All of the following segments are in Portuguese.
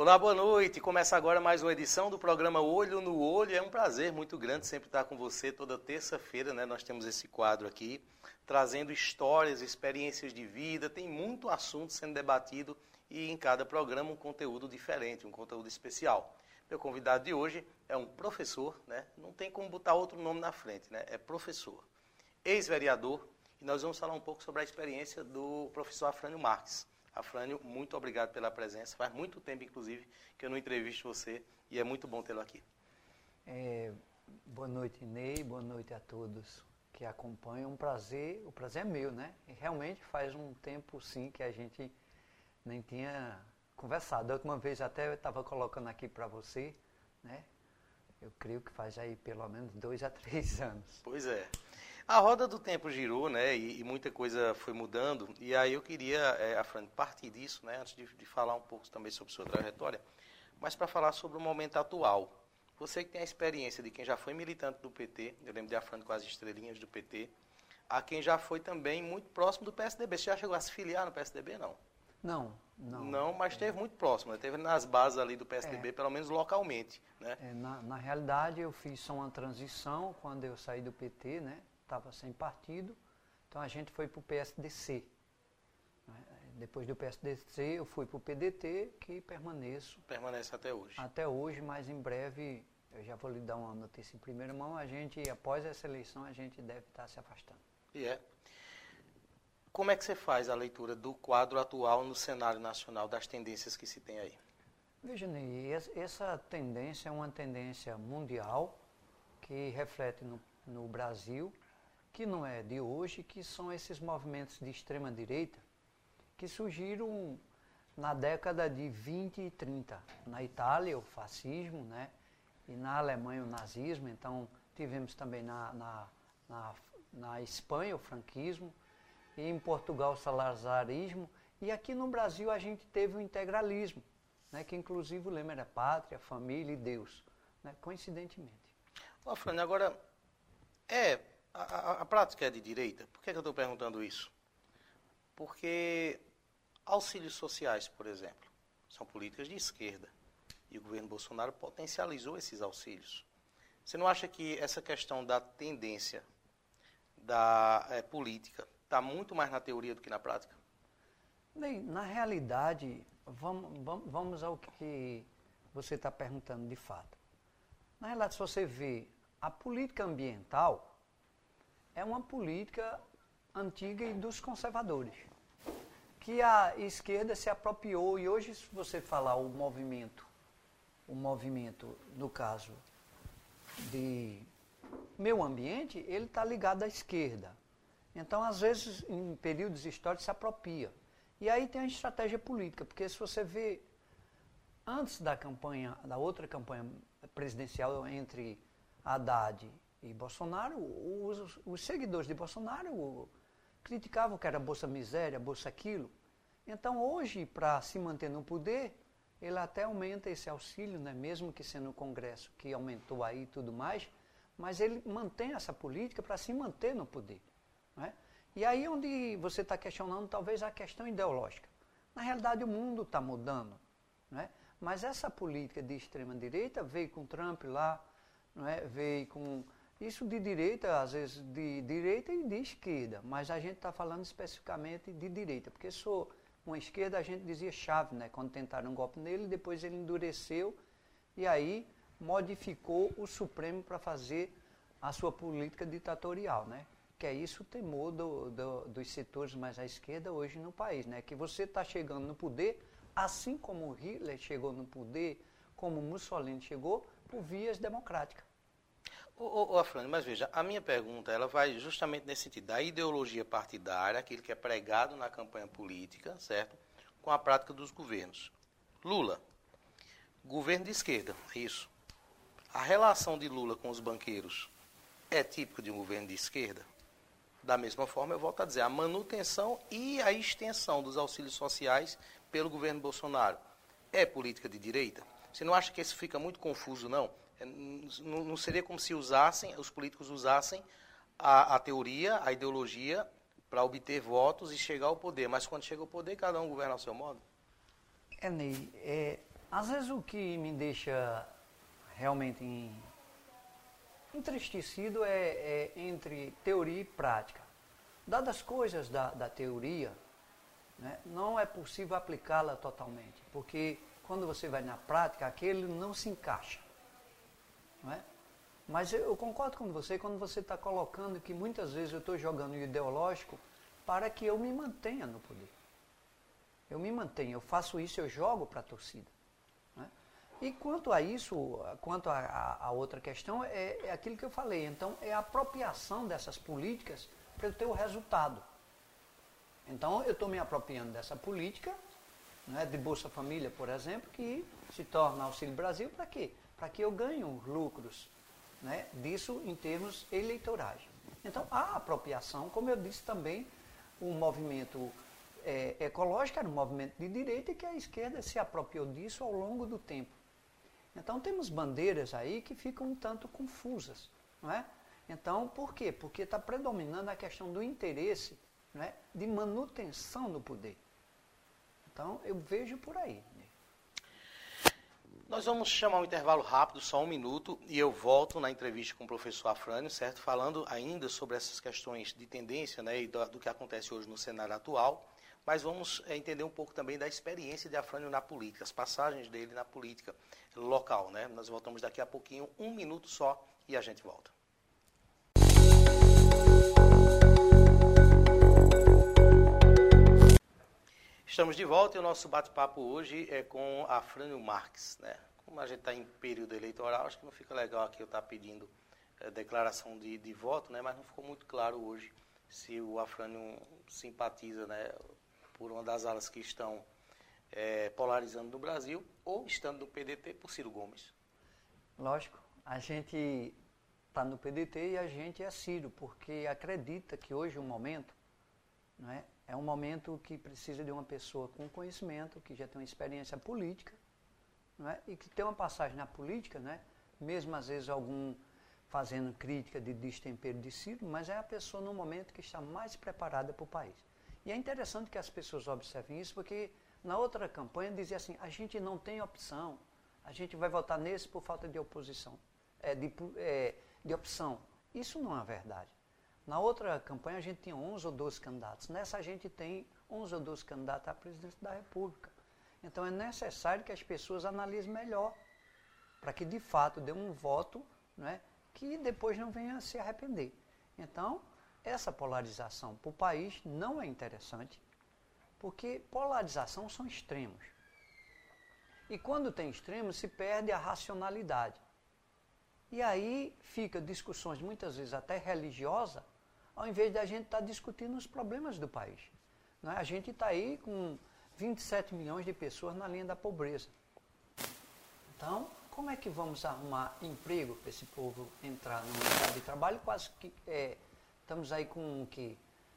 Olá, boa noite. Começa agora mais uma edição do programa Olho no Olho. É um prazer muito grande sempre estar com você toda terça-feira, né? Nós temos esse quadro aqui, trazendo histórias, experiências de vida. Tem muito assunto sendo debatido e em cada programa um conteúdo diferente, um conteúdo especial. Meu convidado de hoje é um professor, né? Não tem como botar outro nome na frente, né? É professor, ex-vereador, e nós vamos falar um pouco sobre a experiência do professor Afrânio Marques. Afrânio, muito obrigado pela presença. Faz muito tempo, inclusive, que eu não entrevisto você e é muito bom tê-lo aqui. Boa noite, Ney. Boa noite a todos que acompanham. O prazer é meu, né? E realmente faz um tempo, sim, que a gente nem tinha conversado. Da última vez até eu estava colocando aqui para você, né? Eu creio que faz aí pelo menos 2 a 3 anos. Pois é. A roda do tempo girou, né, e muita coisa foi mudando, e aí eu queria, Afrânio, partir disso, né, antes de falar um pouco também sobre sua trajetória, mas para falar sobre o momento atual. Você que tem a experiência de quem já foi militante do PT, eu lembro de Afrânio com as estrelinhas do PT, a quem já foi também muito próximo do PSDB. Você já chegou a se filiar no PSDB, não? Não. Não, mas esteve muito próximo, né? Esteve nas bases ali do PSDB, pelo menos localmente, né? Na realidade, eu fiz só uma transição quando eu saí do PT, né? Estava sem partido, então a gente foi para o PSDC. Depois do PSDC eu fui para o PDT, que permaneço. Permanece até hoje. Até hoje, mas em breve, eu já vou lhe dar uma notícia em primeira mão, após essa eleição, a gente deve estar se afastando. E é. Como é que você faz a leitura do quadro atual no cenário nacional, das tendências que se tem aí? Veja, Ney, essa tendência é uma tendência mundial que reflete no Brasil, que não é de hoje, que são esses movimentos de extrema-direita que surgiram na década de 20 e 30. Na Itália, o fascismo, né? E na Alemanha, o nazismo. Então, tivemos também na Espanha, o franquismo. E em Portugal, o salazarismo. E aqui no Brasil, a gente teve o integralismo, né? Que inclusive o lema era pátria, família e Deus, né? Coincidentemente. Afrânio, agora, a prática é de direita? Por que eu estou perguntando isso? Porque auxílios sociais, por exemplo, são políticas de esquerda. E o governo Bolsonaro potencializou esses auxílios. Você não acha que essa questão da tendência da política está muito mais na teoria do que na prática? Bem, na realidade, vamos ao que você está perguntando de fato. Na realidade, se você vê, a política ambiental é uma política antiga e dos conservadores, que a esquerda se apropriou, e hoje, se você falar o movimento, no caso de meio ambiente, ele está ligado à esquerda. Então, às vezes, em períodos históricos, se apropria. E aí tem a estratégia política, porque se você vê, antes da outra campanha presidencial entre Haddad e Bolsonaro, os seguidores de Bolsonaro criticavam que era Bolsa Miséria, Bolsa aquilo. Então, hoje, para se manter no poder, ele até aumenta esse auxílio, né? Mesmo que sendo o Congresso que aumentou aí e tudo mais, mas ele mantém essa política para se manter no poder, né? E aí onde você está questionando talvez a questão ideológica. Na realidade, o mundo está mudando, né? Mas essa política de extrema-direita veio com Trump lá, não é? Veio com isso de direita, às vezes de direita e de esquerda, mas a gente está falando especificamente de direita, porque sou uma esquerda, a gente dizia Chávez, né? Quando tentaram um golpe nele, depois ele endureceu e aí modificou o Supremo para fazer a sua política ditatorial, né? Que é isso o temor dos setores mais à esquerda hoje no país, né? Que você está chegando no poder, assim como Hitler chegou no poder, como Mussolini chegou, por vias democráticas. Afrânio, mas veja, a minha pergunta ela vai justamente nesse sentido, da ideologia partidária, aquilo que é pregado na campanha política, certo? Com a prática dos governos. Lula, governo de esquerda, é isso. A relação de Lula com os banqueiros é típica de um governo de esquerda? Da mesma forma, eu volto a dizer, a manutenção e a extensão dos auxílios sociais pelo governo Bolsonaro é política de direita? Você não acha que isso fica muito confuso, não? Não seria como se os políticos usassem a teoria, a ideologia, para obter votos e chegar ao poder. Mas quando chega ao poder, cada um governa ao seu modo? Ney, Às vezes o que me deixa realmente entristecido é entre teoria e prática. Dadas as coisas da teoria, né, não é possível aplicá-la totalmente, porque quando você vai na prática, aquele não se encaixa. Não é? Mas eu concordo com você quando você está colocando que muitas vezes eu estou jogando o ideológico para que eu me mantenha no poder. Eu me mantenho, eu faço isso, eu jogo para a torcida. Né? E quanto a isso, quanto a outra questão, é aquilo que eu falei. Então, é a apropriação dessas políticas para eu ter o resultado. Então, eu estou me apropriando dessa política, né, de Bolsa Família, por exemplo, que se torna Auxílio Brasil, para quê? Para que eu ganhe lucros, né, disso em termos eleitorais. Então, a apropriação, como eu disse também, o movimento ecológico era um movimento de direita e que a esquerda se apropriou disso ao longo do tempo. Então, temos bandeiras aí que ficam um tanto confusas. Não é? Então, por quê? Porque está predominando a questão do interesse, né, de manutenção do poder. Então, eu vejo por aí. Nós vamos chamar um intervalo rápido, só 1 minuto, e eu volto na entrevista com o professor Afrânio, certo? Falando ainda sobre essas questões de tendência, né, e do que acontece hoje no cenário atual, mas vamos entender um pouco também da experiência de Afrânio na política, as passagens dele na política local, né? Nós voltamos daqui a pouquinho, 1 minuto só, e a gente volta. Estamos de volta e o nosso bate-papo hoje é com Afrânio Marques, né? Como a gente está em período eleitoral, acho que não fica legal aqui eu estar pedindo declaração de voto, né? Mas não ficou muito claro hoje se o Afrânio simpatiza, né, por uma das alas que estão polarizando no Brasil ou estando no PDT por Ciro Gomes. Lógico, a gente está no PDT e a gente é Ciro, porque acredita que hoje o momento, não é? É um momento que precisa de uma pessoa com conhecimento, que já tem uma experiência política, não é? E que tem uma passagem na política, né? Mesmo às vezes algum fazendo crítica de destempero de Ciro, mas é a pessoa no momento que está mais preparada para o país. E é interessante que as pessoas observem isso, porque na outra campanha dizia assim, a gente não tem opção, a gente vai votar nesse por falta de oposição, de opção. Isso não é verdade. Na outra campanha a gente tinha 11 ou 12 candidatos. Nessa a gente tem 11 ou 12 candidatos à presidência da República. Então é necessário que as pessoas analisem melhor, para que de fato dê um voto, né, que depois não venha a se arrepender. Então, essa polarização para o país não é interessante, porque polarização são extremos. E quando tem extremos, se perde a racionalidade. E aí fica discussões muitas vezes até religiosas, ao invés de a gente estar discutindo os problemas do país. Não é? A gente está aí com 27 milhões de pessoas na linha da pobreza. Então, como é que vamos arrumar emprego para esse povo entrar no mercado de trabalho? Quase que estamos aí com que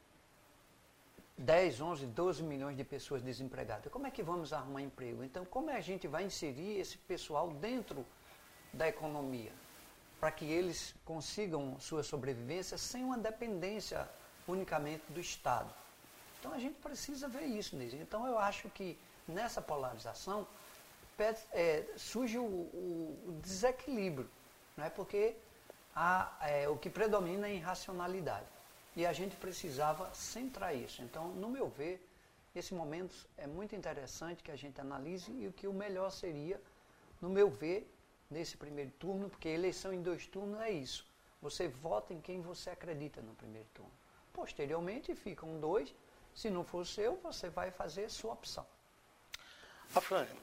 10, 11, 12 milhões de pessoas desempregadas. Como é que vamos arrumar emprego? Então, como é que a gente vai inserir esse pessoal dentro da economia, para que eles consigam sua sobrevivência sem uma dependência unicamente do Estado? Então a gente precisa ver isso, Nise. Então eu acho que nessa polarização surge o desequilíbrio, né? Porque o que predomina é irracionalidade. E a gente precisava centrar isso. Então, no meu ver, esse momento é muito interessante que a gente analise e o que o melhor seria, no meu ver, nesse primeiro turno, porque eleição em 2 turnos é isso. Você vota em quem você acredita no primeiro turno. Posteriormente ficam 2. Se não for o seu, você vai fazer a sua opção. Afrânio,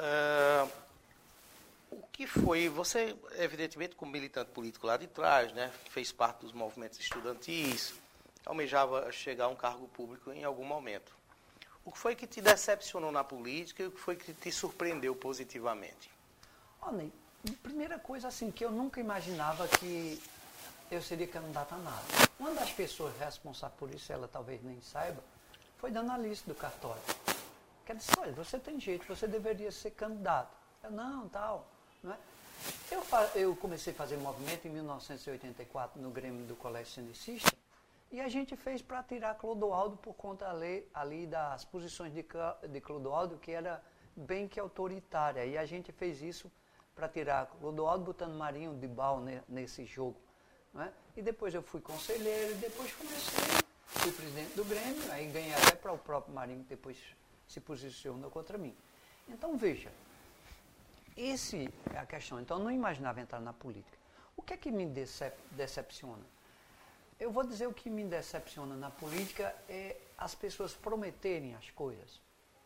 o que foi, você evidentemente como militante político lá de trás, né, fez parte dos movimentos estudantis, almejava chegar a um cargo público em algum momento. O que foi que te decepcionou na política e o que foi que te surpreendeu positivamente? Olha, primeira coisa assim, que eu nunca imaginava que eu seria candidato a nada. Uma das pessoas responsáveis por isso, ela talvez nem saiba, foi Dona Alice do cartório. Quer dizer, olha, você tem jeito, você deveria ser candidato. Eu, não, tal. Não é? Eu comecei a fazer movimento em 1984 no Grêmio do Colégio Cenecista, e a gente fez para tirar Clodoaldo por conta ali das posições de Clodoaldo, que era bem que autoritária. E a gente fez isso para tirar Clodoaldo botando Marinho de Bal nesse jogo. Não é? E depois eu fui conselheiro, e depois fui presidente do Grêmio, aí ganhei até para o próprio Marinho, que depois se posicionou contra mim. Então, veja, esse é a questão. Então, eu não imaginava entrar na política. O que é que me decepciona? Eu vou dizer o que me decepciona na política é as pessoas prometerem as coisas.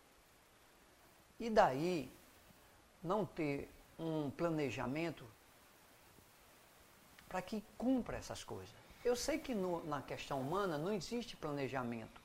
E daí, não ter um planejamento para que cumpra essas coisas. Eu sei que na questão humana não existe planejamento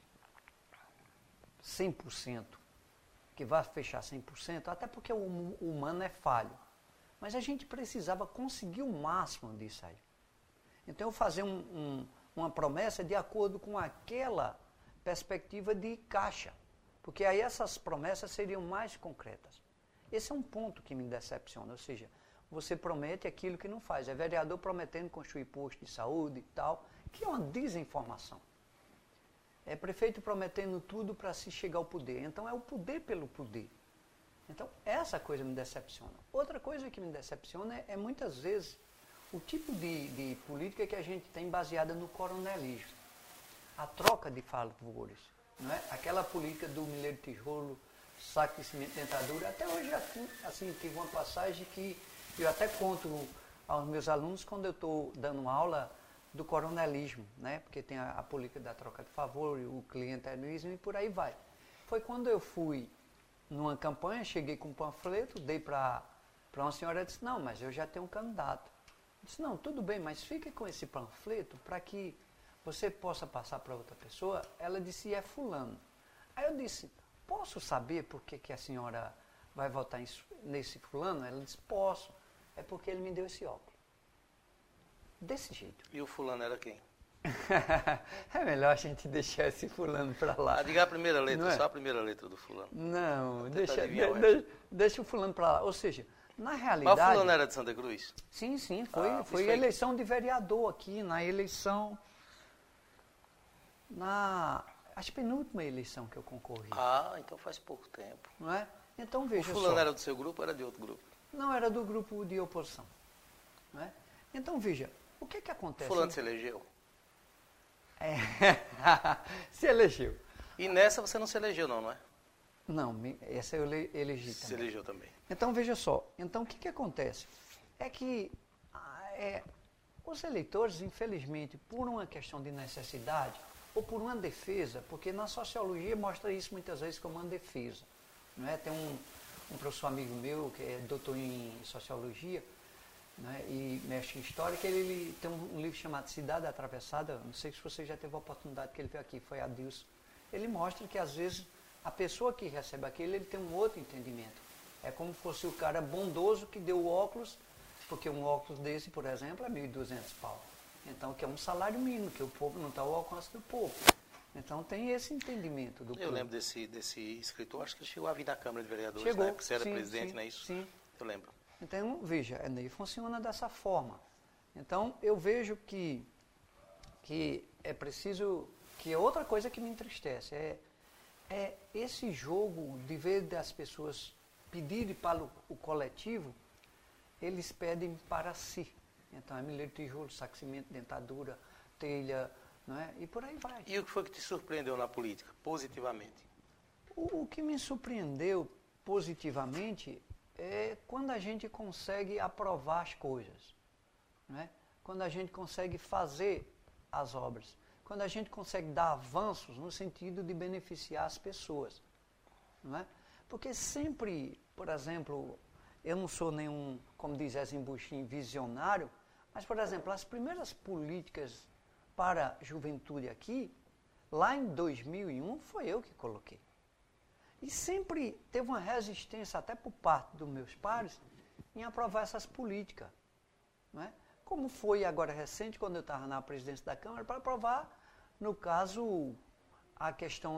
100%, que vai fechar 100%, até porque o humano é falho. Mas a gente precisava conseguir o máximo disso aí. Então, eu fazer uma promessa de acordo com aquela perspectiva de caixa, porque aí essas promessas seriam mais concretas. Esse é um ponto que me decepciona, ou seja, você promete aquilo que não faz. É vereador prometendo construir posto de saúde e tal, que é uma desinformação. É prefeito prometendo tudo para se chegar ao poder. Então, é o poder pelo poder. Então, essa coisa me decepciona. Outra coisa que me decepciona é muitas vezes o tipo de política que a gente tem baseada no coronelismo. A troca de favores. Não é? Aquela política do milheiro de tijolo, saco de cimento, dentadura. Até hoje, assim, tive uma passagem que eu até conto aos meus alunos quando eu estou dando aula do coronelismo, né? Porque tem a política da troca de favor, o clientelismo e por aí vai. Foi quando eu fui numa campanha, cheguei com um panfleto, dei para uma senhora e disse, não, mas eu já tenho um candidato. Eu disse, não, tudo bem, mas fique com esse panfleto para que você possa passar para outra pessoa. Ela disse, é fulano. Aí eu disse, posso saber por que a senhora vai votar nesse fulano? Ela disse, posso, é porque ele me deu esse óculos. Desse jeito. E o fulano era quem? É melhor a gente deixar esse fulano para lá. Diga a primeira letra, é? só a primeira letra do fulano. Não, deixa o fulano para lá. Ou seja, na realidade... Mas o fulano era de Santa Cruz? Sim, foi eleição de vereador aqui, na eleição... Acho que penúltima eleição que eu concorri. Ah, então faz pouco tempo. Não é? Então veja só. O fulano era do seu grupo ou era de outro grupo? Não, era do grupo de oposição. Não é? Então veja, o que acontece? O fulano se elegeu? É, se elegeu. E nessa você não se elegeu não é? Não, essa eu elegi também. Se elegeu também. Então veja só, então o que acontece? É que os eleitores, infelizmente, por uma questão de necessidade, ou por uma defesa, porque na sociologia mostra isso muitas vezes como uma defesa. Não é? Tem um professor amigo meu, que é doutor em sociologia, né, e mestre em história, que ele tem um livro chamado Cidade Atravessada, não sei se você já teve a oportunidade que ele veio aqui, foi Adilson. Ele mostra que às vezes a pessoa que recebe aquilo, ele tem um outro entendimento. É como se fosse o cara bondoso que deu o óculos, porque um óculos desse, por exemplo, é 1.200 pau. Então, que é um salário mínimo, que o povo não está ao alcance do povo. Então, tem esse entendimento do povo. Eu lembro desse escritor, acho que ele chegou a vir na Câmara de Vereadores, chegou, né? Porque você era sim, presidente, sim, não é isso? Sim. Eu lembro. Então, veja, funciona dessa forma. Então, eu vejo que é preciso, que é outra coisa que me entristece, é esse jogo de ver das pessoas pedirem para o coletivo, eles pedem para si. Então, é milheiro de tijolo, saco de cimento, dentadura, telha, não é? E por aí vai. E o que foi que te surpreendeu na política, positivamente? O que me surpreendeu positivamente é quando a gente consegue aprovar as coisas, não é? Quando a gente consegue fazer as obras, quando a gente consegue dar avanços no sentido de beneficiar as pessoas, não é? Porque sempre, por exemplo, eu não sou nenhum, como diz Zezinho Buxim, visionário, mas, por exemplo, as primeiras políticas para a juventude aqui, lá em 2001, foi eu que coloquei. E sempre teve uma resistência, até por parte dos meus pares, em aprovar essas políticas. Não é? Como foi agora recente, quando eu estava na presidência da Câmara, para aprovar, no caso, a questão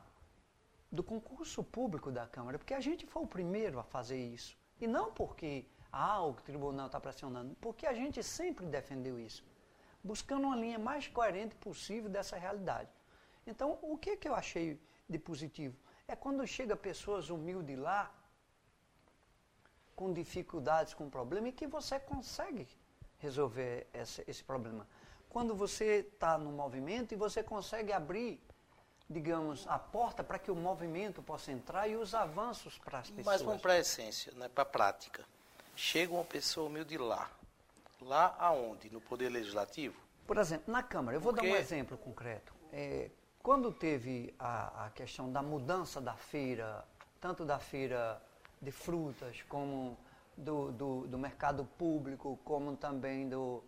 do concurso público da Câmara, porque a gente foi o primeiro a fazer isso. E não porque o tribunal está pressionando, porque a gente sempre defendeu isso, buscando uma linha mais coerente possível dessa realidade. Então, o que eu achei de positivo? É quando chega pessoas humildes lá com dificuldades, com problema, e que você consegue resolver esse problema. Quando você está no movimento e você consegue abrir, digamos, a porta para que o movimento possa entrar e os avanços para as pessoas. Mas vamos para a essência, né, para a prática. Chega uma pessoa humilde lá. Lá aonde? No Poder Legislativo? Por exemplo, na Câmara. Eu vou dar um exemplo concreto. Quando teve a questão da mudança da feira, tanto da feira de frutas, como do mercado público, como também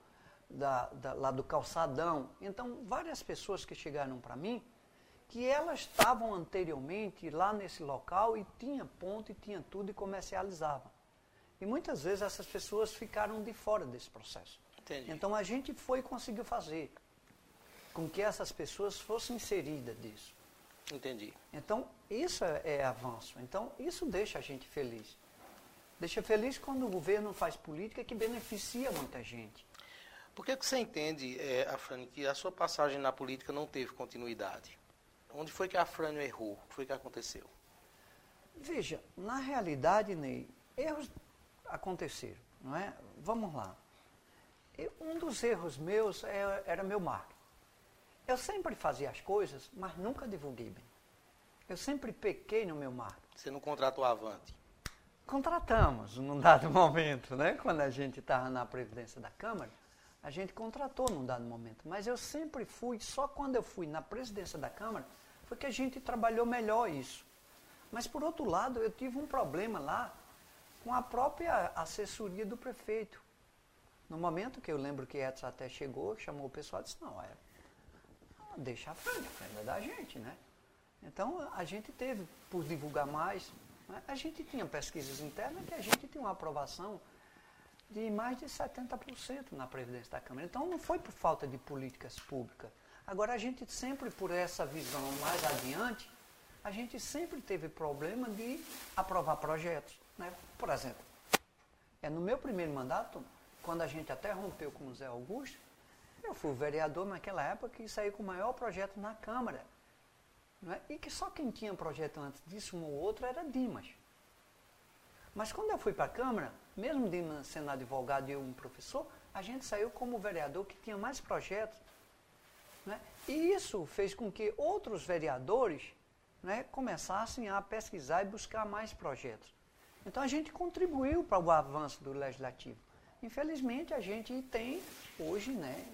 lá do calçadão. Então, várias pessoas que chegaram para mim, que elas estavam anteriormente lá nesse local e tinha ponto e tinha tudo e comercializavam. E muitas vezes essas pessoas ficaram de fora desse processo. Entendi. Então a gente foi e conseguiu fazer com que essas pessoas fossem inseridas disso. Entendi. Então isso é avanço. Então isso deixa a gente feliz. Deixa feliz quando o governo faz política que beneficia muita gente. Por que você entende, Afrânio, que a sua passagem na política não teve continuidade? Onde foi que a Afrânio errou? O que foi que aconteceu? Veja, na realidade, Ney, erros aconteceram, não é? Vamos lá. Um dos erros meus era meu marketing. Eu sempre fazia as coisas, mas nunca divulguei bem. Eu sempre pequei no meu marketing. Você não contratou a Avante? Contratamos num dado momento, né? Quando a gente estava na Previdência da Câmara, a gente contratou num dado momento. Mas eu sempre fui, só quando eu fui na Presidência da Câmara, foi que a gente trabalhou melhor isso. Mas, por outro lado, eu tive um problema lá com a própria assessoria do prefeito. No momento que eu lembro que Edson até chegou, chamou o pessoal e disse, não, deixa a frente é da gente, né? Então, a gente teve, por divulgar mais, né? A gente tinha pesquisas internas que a gente tinha uma aprovação de mais de 70% na Previdência da Câmara. Então, não foi por falta de políticas públicas. Agora, a gente sempre, por essa visão mais adiante, a gente sempre teve problema de aprovar projetos, né? Por exemplo, no meu primeiro mandato, quando a gente até rompeu com o Zé Augusto, eu fui o vereador naquela época que saiu com o maior projeto na Câmara. Né? E que só quem tinha projeto antes disso, um ou outro, era Dimas. Mas quando eu fui para a Câmara, mesmo Dimas sendo advogado e eu um professor, a gente saiu como vereador que tinha mais projetos. Né? E isso fez com que outros vereadores, né, começassem a pesquisar e buscar mais projetos. Então a gente contribuiu para o avanço do Legislativo. Infelizmente a gente tem hoje, né,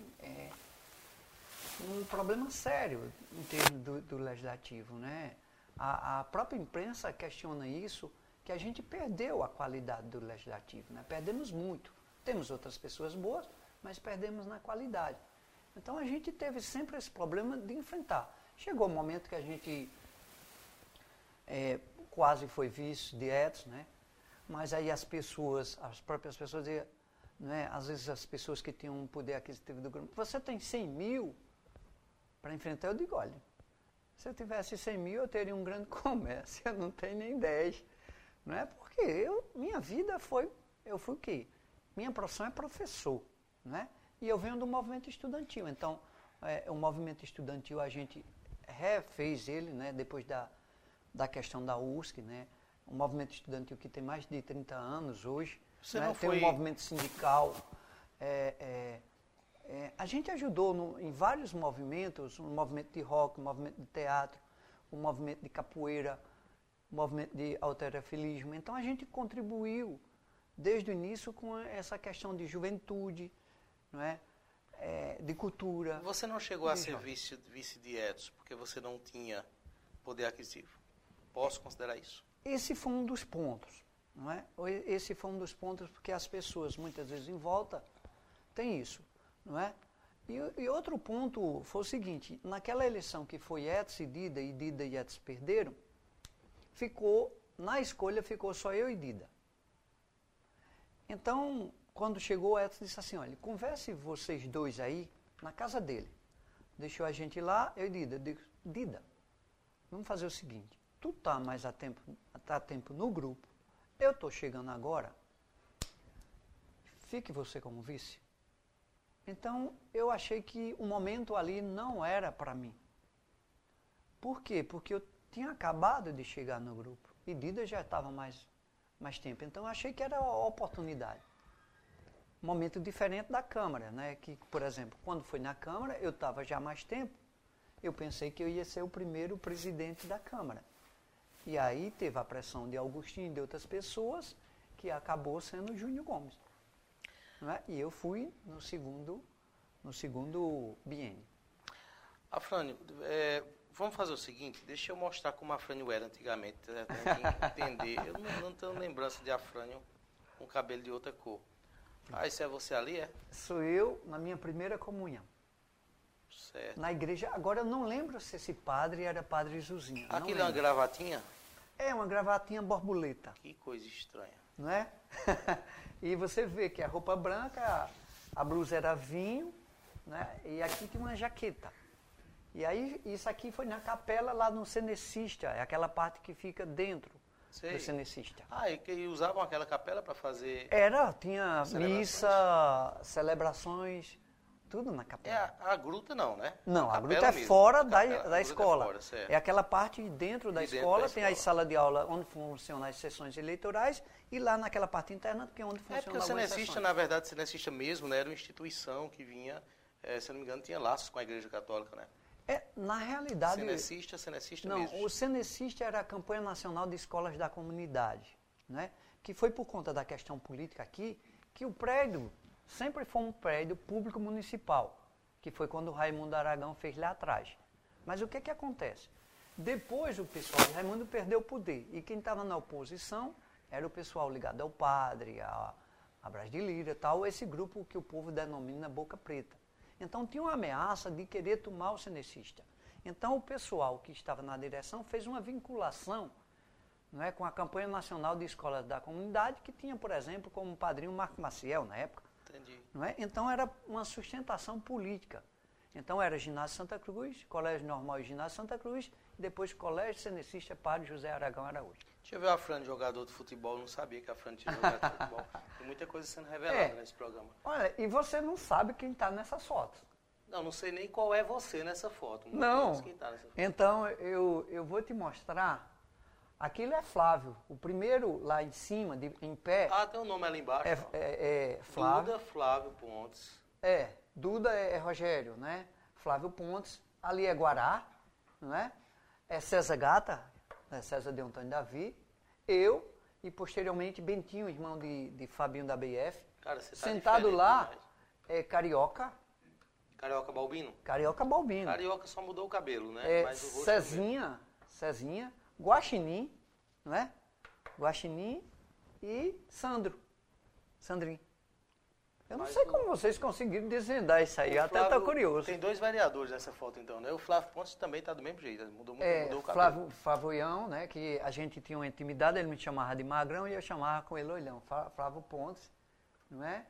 um problema sério em termos do Legislativo. Né? A própria imprensa questiona isso, que a gente perdeu a qualidade do Legislativo. Né? Perdemos muito. Temos outras pessoas boas, mas perdemos na qualidade. Então a gente teve sempre esse problema de enfrentar. Chegou o momento que a gente quase foi vice de Edson, né? Mas aí as próprias pessoas, né? Às vezes as pessoas que tinham um poder aquisitivo do grupo, você tem 100 mil para enfrentar? Eu digo, olha, se eu tivesse 100 mil eu teria um grande comércio, eu não tenho nem 10. Não é? Porque minha vida eu fui o quê? Minha profissão é professor, né? E eu venho do movimento estudantil. Então, o movimento estudantil, a gente refez ele, né, depois da questão da USC, né? Um movimento estudantil que tem mais de 30 anos hoje. Você né? não foi... Tem um movimento sindical. A gente ajudou em vários movimentos, um movimento de rock, um movimento de teatro, um movimento de capoeira, um movimento de halterofilismo. Então, a gente contribuiu desde o início com essa questão de juventude, não é? De cultura. Você não chegou a ser vice de Edson porque você não tinha poder aquisitivo. Posso considerar isso? Esse foi um dos pontos. Não é? Esse foi um dos pontos porque as pessoas, muitas vezes em volta, têm isso. Não é? E outro ponto foi o seguinte, naquela eleição que foi Edson e Dida e Edson perderam, na escolha ficou só eu e Dida. Então, quando chegou, o Edson disse assim, olha, converse vocês dois aí na casa dele. Deixou a gente lá, eu e Dida. Eu digo, Dida, vamos fazer o seguinte, tu tá mais a tempo no grupo, eu estou chegando agora, fique você como vice. Então, eu achei que o momento ali não era para mim. Por quê? Porque eu tinha acabado de chegar no grupo. E Dida já estava mais mais tempo. Então, eu achei que era a oportunidade. Um momento diferente da Câmara, né? Que, por exemplo, quando foi na Câmara, eu estava já há mais tempo, eu pensei que eu ia ser o primeiro presidente da Câmara. E aí teve a pressão de Augustinho e de outras pessoas, que acabou sendo o Júnior Gomes. Não é? E eu fui no segundo biênio. Afrânio, vamos fazer o seguinte, deixa eu mostrar como Afrânio era antigamente, para a gente entender. Eu não tenho lembrança de Afrânio com cabelo de outra cor. Ah, isso é você ali, é? Sou eu na minha primeira comunhão. Certo. Na igreja, agora eu não lembro se esse padre era padre Zuzinho. Aquilo é uma gravatinha? É, uma gravatinha borboleta. Que coisa estranha. Não é? E você vê que a roupa branca, a blusa era vinho, né? E aqui tinha uma jaqueta. E aí, isso aqui foi na capela lá no Cenecista, é aquela parte que fica dentro do Cenecista. Ah, e usavam aquela capela para fazer... Tinha missa, celebrações, tudo na capela. A gruta não, né? Não, a gruta é fora da escola. É, fora, é aquela parte dentro da escola, tem a sala de aula onde funcionam as sessões eleitorais e lá naquela parte interna que é onde funcionam porque o Cenecista, na verdade, o Cenecista mesmo, né, era uma instituição que vinha, se eu não me engano, tinha laços com a Igreja Católica, né? Na realidade... Cenecista não, mesmo. O Cenecista era a Campanha Nacional de Escolas da Comunidade, né? Que foi por conta da questão política aqui, que o prédio sempre foi um prédio público municipal, que foi quando o Raimundo Aragão fez lá atrás. Mas o que acontece? Depois o pessoal de Raimundo perdeu o poder, e quem estava na oposição era o pessoal ligado ao padre, a Brás de Lira, tal, esse grupo que o povo denomina Boca Preta. Então tinha uma ameaça de querer tomar o Cenecista. Então o pessoal que estava na direção fez uma vinculação, não é, com a Campanha Nacional de Escolas da Comunidade, que tinha, por exemplo, como padrinho Marco Maciel na época. Entendi. Não é? Então era uma sustentação política. Então era Ginásio Santa Cruz, Colégio Normal e Ginásio Santa Cruz, e depois Colégio Cenecista Padre José Aragão Araújo. Deixa eu ver o Afrânio, jogador de futebol, não sabia que a Afrânio tinha jogado de futebol. Tem muita coisa sendo revelada nesse programa. Olha, e você não sabe quem está nessas fotos. Não sei nem qual é você nessa foto. Não, quem tá nessa foto. Então eu vou te mostrar. Aquilo é Flávio, o primeiro lá em cima, em pé. Ah, tem um nome ali embaixo. É Flávio. Duda Flávio Pontes. Duda é Rogério, né? Flávio Pontes, ali é Guará, não é? É César Gata, né? César de Antônio Davi, eu e posteriormente Bentinho, irmão de Fabinho da BF. Cara, você tá sentado lá demais. é Carioca. Carioca Balbino? Carioca Balbino. Carioca só mudou o cabelo, né? Mas o rosto Cezinha, Guaxinim, não é? Guaxinim e Sandrinho. Eu não sei como vocês conseguiram desvendar isso aí, até estou curioso. Tem dois vereadores nessa foto então, né? O Flávio Pontes também está do mesmo jeito, mudou o cabelo. Flávio, né, que a gente tinha uma intimidade, ele me chamava de Magrão e eu chamava com ele Olhão, Flávio Pontes, não é?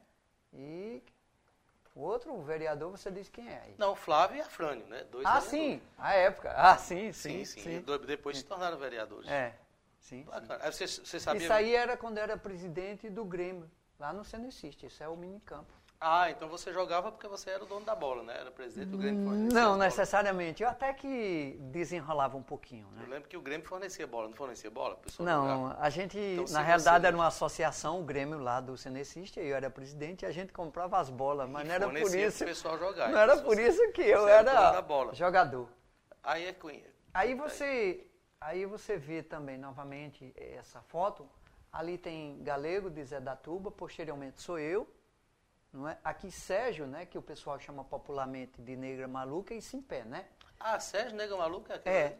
E o outro vereador, você disse quem é aí? Não, Flávio e Afrânio, né? Dois vereadores. Sim, a época. Sim. Depois se tornaram vereadores. Sim. Bacana. Aí você sabia... Isso aí era quando eu era presidente do Grêmio, lá no Cenecista, isso é o minicampo. Ah, então você jogava porque você era o dono da bola, né? Era presidente do Grêmio. Não necessariamente, eu até que desenrolava um pouquinho, né? Eu lembro que o Grêmio fornecia bola, não fornecia bola? Não, jogava. A gente, então, na realidade era uma associação, o Grêmio lá do Cenecista, eu era presidente e a gente comprava as bolas, mas não era por isso... o pessoal jogar. Não era por isso que eu era jogador. Aí é Cunha. Aí você vê também, novamente, essa foto, ali tem Galego de Zé da Tuba, posteriormente sou eu, não é? Aqui Sérgio, né, que o pessoal chama popularmente de Negra Maluca, e Simpé, né? Ah, Sérgio Negra Maluca?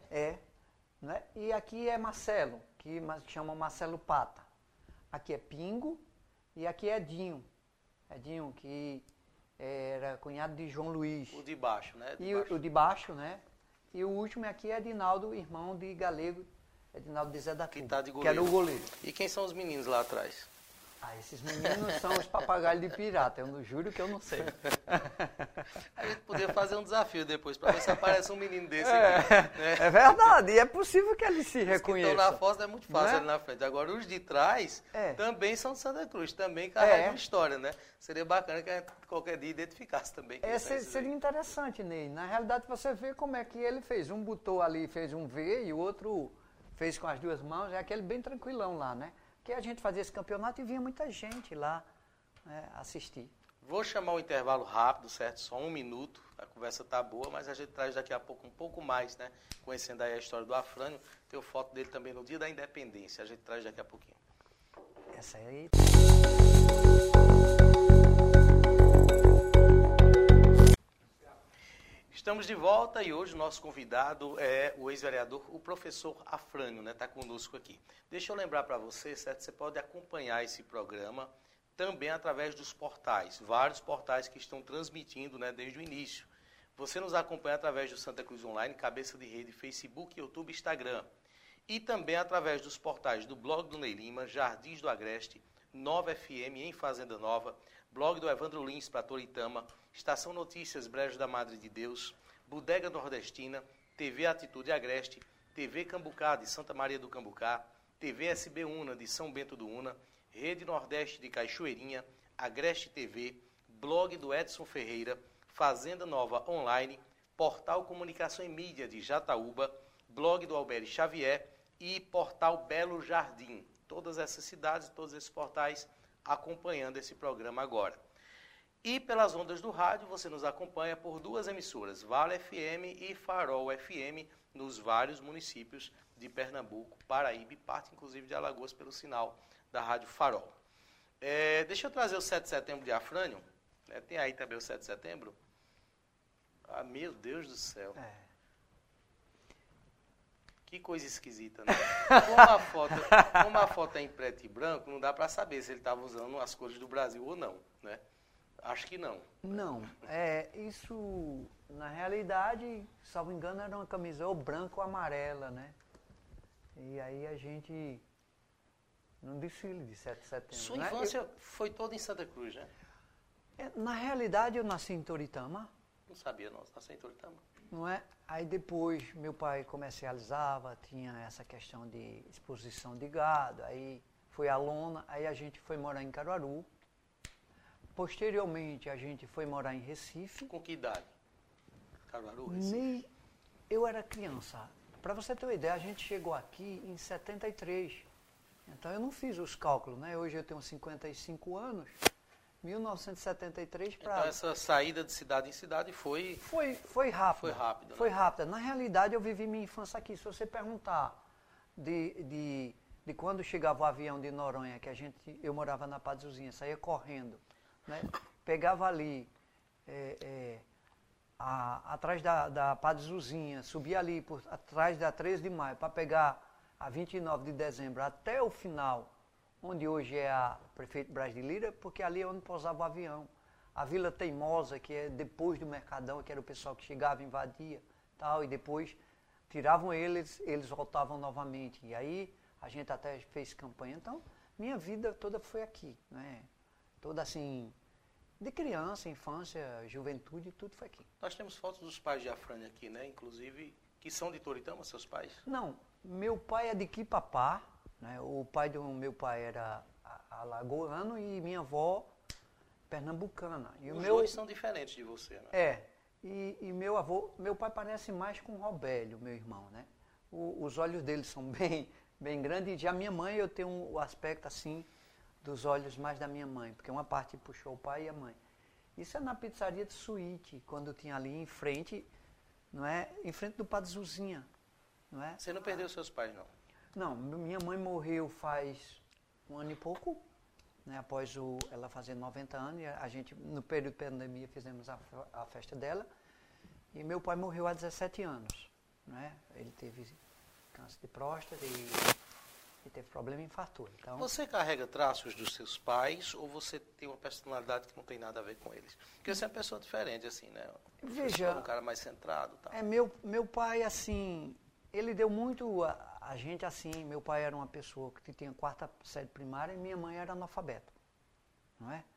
Não é? E aqui é Marcelo, que chama Marcelo Pata. Aqui é Pingo e aqui é Edinho. Edinho, que era cunhado de João Luiz. O de baixo, né? O de baixo, né? E o último aqui é Edinaldo, irmão de Galego, Edinaldo de Zé da Tuba, que era o goleiro. E quem são os meninos lá atrás? Esses meninos são os papagaios de pirata, eu não juro que eu não sei. A gente poderia fazer um desafio depois, para ver se aparece um menino desse aqui. Né? É verdade, e é possível que eles se reconheçam. Então na foto é muito fácil ali na frente. Agora os de trás também são de Santa Cruz, também carregam uma história, né? Seria bacana que a gente qualquer dia identificasse também. Seria interessante, Ney. Na realidade você vê como é que ele fez. Um botou ali, fez um V e o outro fez com as duas mãos, é aquele bem tranquilão lá, né? que a gente fazia esse campeonato e vinha muita gente lá, né, assistir. Vou chamar um intervalo rápido, certo? Só 1 minuto. A conversa tá boa, mas a gente traz daqui a pouco um pouco mais, né? Conhecendo aí a história do Afrânio. Tem foto dele também no dia da independência. A gente traz daqui a pouquinho. Essa aí. Estamos de volta e hoje o nosso convidado é o ex-vereador, o professor Afrânio, né? Está conosco aqui. Deixa eu lembrar para você, certo? Você pode acompanhar esse programa também através dos portais, vários portais que estão transmitindo, né, desde o início. Você nos acompanha através do Santa Cruz Online, Cabeça de Rede, Facebook, YouTube, Instagram. E também através dos portais do Blog do Ney Lima, Jardins do Agreste, Nova FM em Fazenda Nova, Blog do Evandro Lins para Toritama, Estação Notícias Brejo da Madre de Deus, Bodega Nordestina, TV Atitude Agreste, TV Cambucá de Santa Maria do Cambucá, TV SB Una de São Bento do Una, Rede Nordeste de Cachoeirinha, Agreste TV, Blog do Edson Ferreira, Fazenda Nova Online, Portal Comunicação e Mídia de Jataúba, Blog do Alberi Xavier e Portal Belo Jardim. Todas essas cidades, todos esses portais acompanhando esse programa agora. E pelas ondas do rádio, você nos acompanha por 2 emissoras, Vale FM e Farol FM, nos vários municípios de Pernambuco, Paraíba e parte inclusive de Alagoas pelo sinal da Rádio Farol. Deixa eu trazer o 7 de setembro de Afrânio. Tem aí também o 7 de setembro. Ah, meu Deus do céu. Que coisa esquisita, né? Como a foto é em preto e branco, não dá para saber se ele estava usando as cores do Brasil ou não, né? Acho que não. Não, isso, na realidade, salvo engano, era uma camisa ou branca ou amarela, né? E aí a gente... num desfile de 7 de setembro. Sua infância foi toda em Santa Cruz, né? Na realidade, eu nasci em Toritama. Não sabia, não. Nasci em Toritama. Não é? Aí depois, meu pai comercializava, tinha essa questão de exposição de gado, aí foi a lona, aí a gente foi morar em Caruaru. Posteriormente, a gente foi morar em Recife. Com que idade? Caruaru, Recife? Eu era criança. Para você ter uma ideia, a gente chegou aqui em 73. Então, eu não fiz os cálculos, né? Hoje eu tenho 55 anos, 1973 para... Então, essa saída de cidade em cidade foi... Foi rápido. Foi rápido, né? Foi rápida. Na realidade, eu vivi minha infância aqui. Se você perguntar de quando chegava o avião de Noronha, que eu morava na Pazuzinha, saía correndo, né? Pegava ali, atrás da Pazuzinha, subia ali, atrás da 13 de maio, para pegar a 29 de dezembro até o final, onde hoje é a Prefeito Braz de Lira, porque ali é onde pousava o avião. A Vila Teimosa, que é depois do Mercadão, que era o pessoal que chegava, invadia, tal, e depois tiravam eles voltavam novamente. E aí a gente até fez campanha. Então, minha vida toda foi aqui, né? Toda assim, de criança, infância, juventude, tudo foi aqui. Nós temos fotos dos pais de Afrânio aqui, né? Inclusive, que são de Toritama, seus pais? Não. Meu pai é de Quipapá, né? O pai do meu pai era alagoano e minha avó pernambucana. E os dois são diferentes de você, né? E meu pai parece mais com o Robélio, meu irmão, né? Os olhos dele são bem grandes. E já minha mãe, eu tenho o aspecto assim dos olhos mais da minha mãe, porque uma parte puxou o pai e a mãe. Isso é na pizzaria de Suíte, quando tinha ali em frente, não é? Em frente do Pazuzinha. Não é? Você não perdeu seus pais, não? Não, minha mãe morreu faz 1 ano e pouco, né, após ela fazer 90 anos, e a gente, no período de pandemia, fizemos a festa dela, e meu pai morreu há 17 anos, né? Ele teve câncer de próstata e teve problema e infartou. Então, você carrega traços dos seus pais ou você tem uma personalidade que não tem nada a ver com eles? Porque você é uma pessoa diferente, assim, né? Veja, um cara mais centrado. Tá? Meu pai, assim, ele deu muito a gente assim. Meu pai era uma pessoa que tinha 4ª série primária e minha mãe era analfabeta, não é?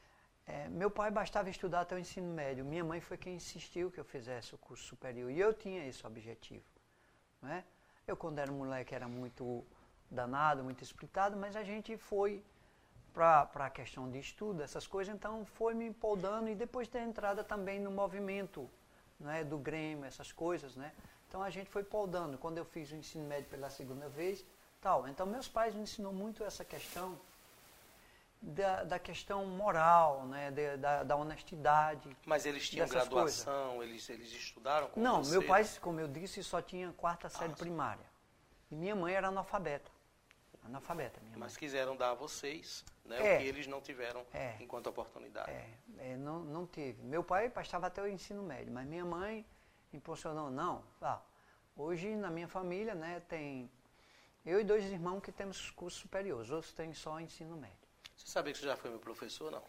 Meu pai bastava estudar até o ensino médio. Minha mãe foi quem insistiu que eu fizesse o curso superior e eu tinha esse objetivo, não é? Eu, quando era moleque, era muito danado, muito espritado, mas a gente foi para a questão de estudo, essas coisas, então foi me empolgando e depois da entrada também no movimento, né, do Grêmio, essas coisas, né? Então a gente foi poldando. Quando eu fiz o ensino médio pela 2ª vez, tal. Então, meus pais me ensinou muito essa questão da questão moral, né, da honestidade. Mas eles tinham graduação, eles estudaram com Não, você? meu pai, como eu disse, só tinha quarta série primária. E minha mãe era analfabeta. Analfabeta, minha mãe. Mas quiseram dar a vocês, né, o que eles não tiveram enquanto oportunidade. Não teve. Meu pai passava até o ensino médio, mas minha mãe impulsionou, não. Hoje, na minha família, né, tem eu e 2 irmãos que temos curso superior, os outros têm só ensino médio. Você sabia que você já foi meu professor, não?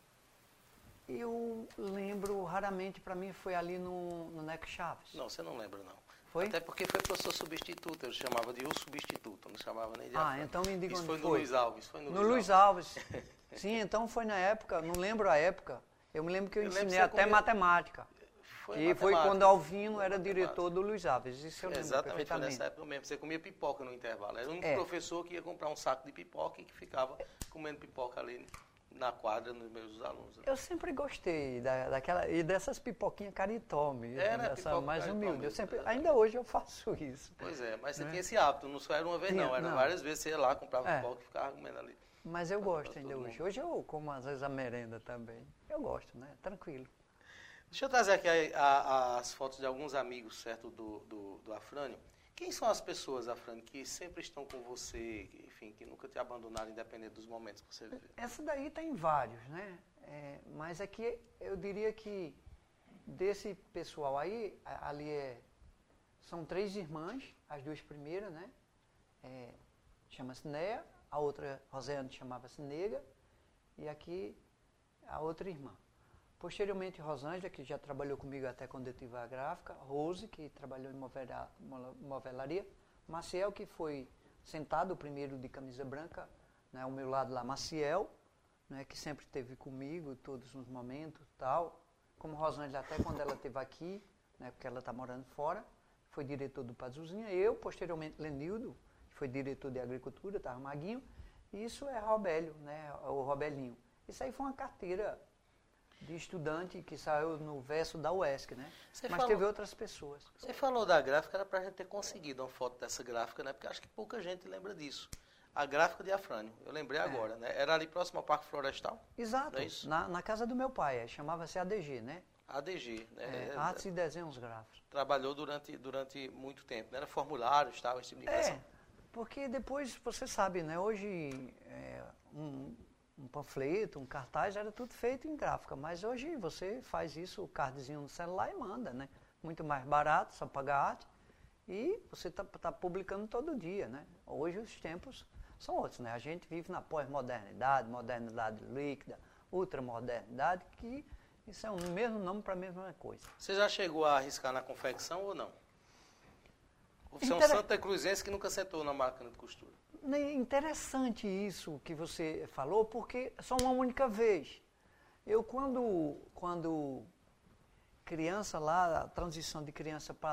Eu lembro, raramente, para mim, foi ali no Neco Chaves. Não, você não lembra, não. Foi? Até porque foi professor substituto, eu chamava de o substituto, não chamava nem de Afrânio. Então me diga Isso onde foi. Foi No Luiz Alves. Foi no Luiz Alves. Sim, então foi na época, não lembro a época, eu me lembro que eu ensinei até matemática. Foi quando Alvino era diretor do Luiz Alves, isso eu lembro exatamente, foi perfeitamente. nessa época mesmo, você comia pipoca no intervalo. Era um professor que ia comprar um saco de pipoca e que ficava comendo pipoca ali na quadra nos meus alunos. Eu sempre gostei dessas pipoquinhas caritó mesmo, dessa mais humilde. Eu sempre, ainda hoje eu faço isso. Pois é, mas você tinha esse hábito, não só era uma vez era várias vezes você ia lá, comprava pipoca e ficava comendo ali. Mas eu gosto ainda hoje. Hoje eu como às vezes a merenda também. Eu gosto, né? Tranquilo. Deixa eu trazer aqui as fotos de alguns amigos, certo, do Afrânio. Quem são as pessoas, Afrânio, que sempre estão com você, enfim, que nunca te abandonaram, independente dos momentos que você vive? Essa daí tem vários, né? Mas aqui eu diria que desse pessoal aí, ali são 3 irmãs, as 2 primeiras, né? Chama-se Néia, a outra, Rosiane, chamava-se Nega, e aqui a outra irmã. Posteriormente, Rosângela, que já trabalhou comigo até quando eu tive a gráfica, Rose, que trabalhou em movelaria, Maciel, que foi sentado, o primeiro de camisa branca, né, ao meu lado lá, Maciel, né, que sempre esteve comigo, todos os momentos tal, como Rosângela até quando ela esteve aqui, né, porque ela está morando fora, foi diretor do Pazuzinha, eu, posteriormente, Lenildo, que foi diretor de agricultura, estava maguinho, e isso é Robélio, né, o Robelinho. Isso aí foi uma carteira de estudante que saiu no verso da UESC, né? Mas teve outras pessoas. Você falou da gráfica, era para a gente ter conseguido uma foto dessa gráfica, né? Porque acho que pouca gente lembra disso. A gráfica de Afrânio, eu lembrei agora, né? Era ali próximo ao Parque Florestal? Exato, é isso? Na casa do meu pai, chamava-se ADG, né? ADG, né? Artes e Desenhos Gráficos. Trabalhou durante muito tempo, né? Era formulários, tal, esse tipo de impressão. Porque depois, você sabe, né? Hoje, um panfleto, um cartaz, era tudo feito em gráfica, mas hoje você faz isso, o cardzinho no celular e manda, né? Muito mais barato, só pagar arte, e você tá publicando todo dia, né? Hoje os tempos são outros, né? A gente vive na pós-modernidade, modernidade líquida, ultramodernidade, que isso é o mesmo nome para a mesma coisa. Você já chegou a arriscar na confecção ou não? Você é um Santa Cruzense que nunca sentou na máquina de costura. Interessante isso que você falou, porque só uma única vez. Eu, quando criança lá, a transição de criança para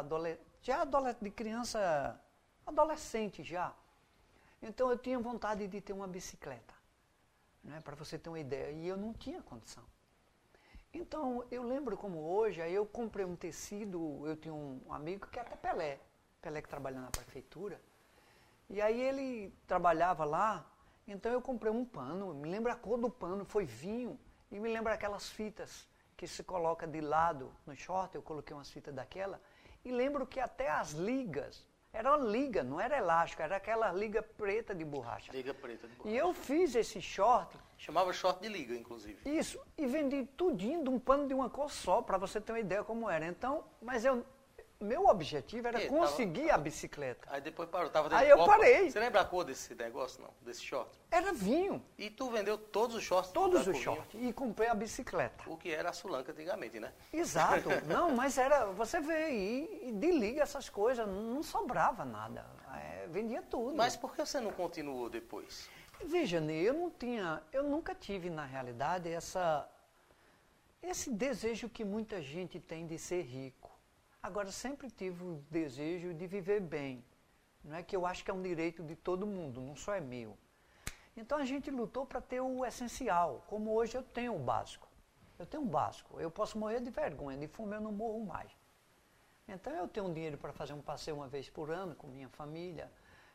adolescente já. Então eu tinha vontade de ter uma bicicleta, né, para você ter uma ideia, e eu não tinha condição. Então eu lembro como hoje, aí eu comprei um tecido, eu tinha um amigo que é até Pelé que trabalha na prefeitura, e aí ele trabalhava lá, então eu comprei um pano, me lembro a cor do pano, foi vinho, e me lembra aquelas fitas que se coloca de lado no short, eu coloquei umas fitas daquela, e lembro que até as ligas, era uma liga, não era elástico, era aquela liga preta de borracha. Liga preta de borracha. E eu fiz esse short. Chamava short de liga, inclusive. Isso, e vendi tudinho de um pano de uma cor só, para você ter uma ideia como era. Então, mas meu objetivo era conseguir a bicicleta. Aí depois parou, tava dentro Aí eu parei. Você lembra a cor desse negócio, não? Desse short? Era vinho. E tu vendeu todos os shorts? Todos os shorts. E comprei a bicicleta. O que era a Sulanca antigamente, né? Exato. Não, mas era, você vê, e de liga essas coisas, não sobrava nada. Vendia tudo. Mas por que você não continuou depois? Veja, Ney, eu nunca tive, na realidade, esse desejo que muita gente tem de ser rico. Agora, sempre tive o desejo de viver bem. Não é que eu acho que é um direito de todo mundo, não só é meu. Então, a gente lutou para ter o essencial, como hoje eu tenho o básico. Eu tenho o básico. Eu posso morrer de vergonha, de fome eu não morro mais. Então, eu tenho um dinheiro para fazer um passeio uma vez por ano com minha família.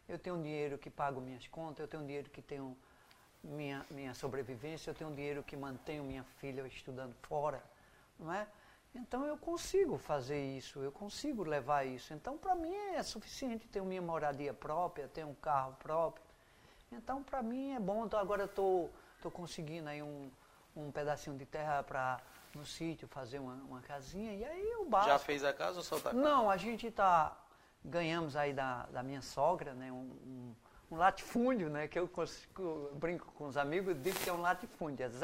eu tenho um dinheiro que pago minhas contas, eu tenho um dinheiro que tenho minha sobrevivência, eu tenho um dinheiro que mantenho minha filha estudando fora, não é? Então eu consigo fazer isso, eu consigo levar isso. Então para mim é suficiente ter minha moradia própria, ter um carro próprio. Então para mim é bom. Então, agora eu estou conseguindo aí um pedacinho de terra para no sítio fazer uma casinha e aí eu bato. Já fez a casa ou só está? Não, a gente ganhamos aí da minha sogra, né, um latifúndio, né, que eu brinco com os amigos, digo que é um latifúndio, é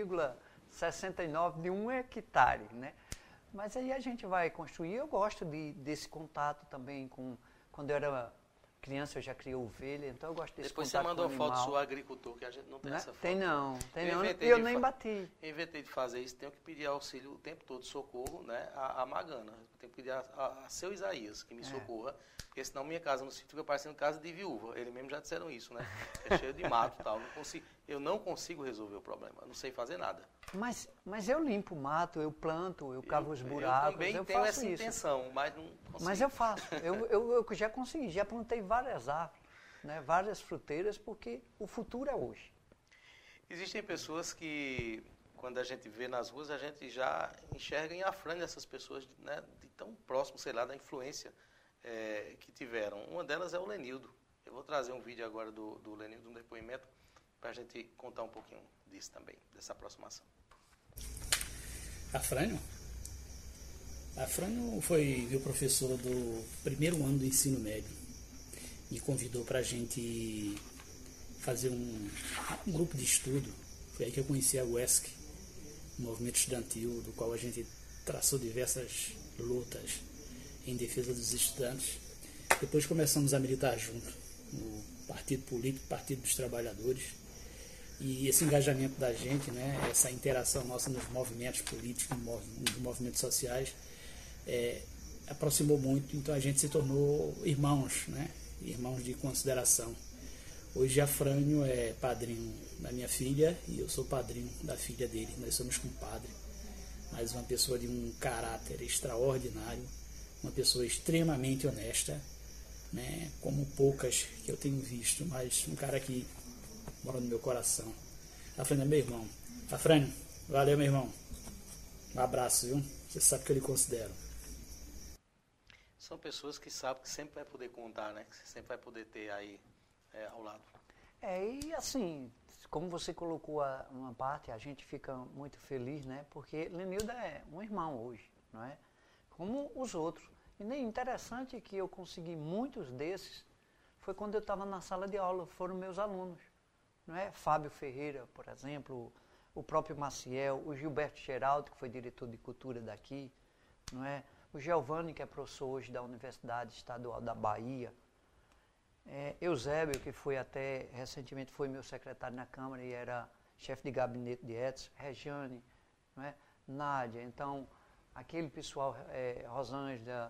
0,69 de 1 hectare, né? Mas aí a gente vai construir. Eu gosto desse contato também quando eu era criança, eu já criei ovelha, então eu gosto desse Depois contato com o animal. Depois você mandou foto do seu agricultor, que a gente não tem, né? Essa foto. Tem não. Eu nem bati. Eu inventei de fazer isso, tenho que pedir auxílio o tempo todo, socorro, né, a Magana. Tenho que pedir a seu Isaías que me socorra, porque senão minha casa no sítio fica parecendo casa de viúva. Eles mesmos já disseram isso, né? É cheio de mato e tal. Eu não consigo resolver o problema, eu não sei fazer nada. Mas eu limpo o mato, eu planto, eu cavo os buracos. Eu também tenho essa intenção, mas não consigo. Mas eu faço. Eu já consegui, já plantei várias árvores, né, várias fruteiras, porque o futuro é hoje. Existem pessoas que, quando a gente vê nas ruas, a gente já enxerga em afrânio essas pessoas, né, de tão próximo, sei lá, da influência que tiveram. Uma delas é o Lenildo. Eu vou trazer um vídeo agora do Lenildo, um depoimento, para a gente contar um pouquinho disso também, dessa aproximação. Afrânio? Afrânio foi meu professor do primeiro ano do ensino médio. Me convidou para a gente fazer um grupo de estudo. Foi aí que eu conheci a UESC, um movimento estudantil do qual a gente traçou diversas lutas em defesa dos estudantes. Depois começamos a militar junto, no partido político, Partido dos Trabalhadores. E esse engajamento da gente, né, essa interação nossa nos movimentos políticos, nos movimentos sociais, aproximou muito. Então a gente se tornou irmãos, né, irmãos de consideração. Hoje Afrânio é padrinho da minha filha e eu sou padrinho da filha dele. Nós somos compadres. Mas uma pessoa de um caráter extraordinário, uma pessoa extremamente honesta, né, como poucas que eu tenho visto, mas um cara que mora no meu coração. Afrânio é meu irmão. Afrânio, valeu, meu irmão. Um abraço, viu? Você sabe que eu lhe considero. São pessoas que sabem que sempre vai poder contar, né? Que você sempre vai poder ter aí ao lado. E assim, como você colocou uma parte, a gente fica muito feliz, né? Porque Lenildo é um irmão hoje, não é? Como os outros. E nem interessante que eu consegui muitos desses, foi quando eu estava na sala de aula, foram meus alunos. Não é? Fábio Ferreira, por exemplo, o próprio Maciel, o Gilberto Geraldo, que foi diretor de cultura daqui, não é? O Giovanni, que é professor hoje da Universidade Estadual da Bahia, Eusébio, que foi até recentemente foi meu secretário na Câmara e era chefe de gabinete de Edson, Regiane, não é? Nádia, então aquele pessoal, Rosângela,